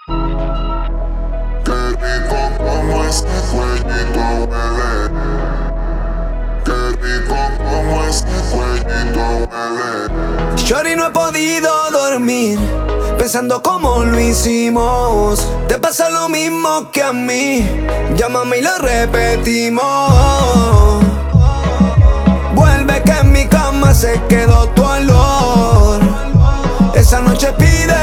Qué rico como ese cuellito huele. Qué rico como ese cuellito huele. Shorty, no he podido dormir pensando cómo lo hicimos. Te pasa lo mismo que a mí. Llámame y lo repetimos. Vuelve que en mi cama se quedó tu olor. Esa noche pide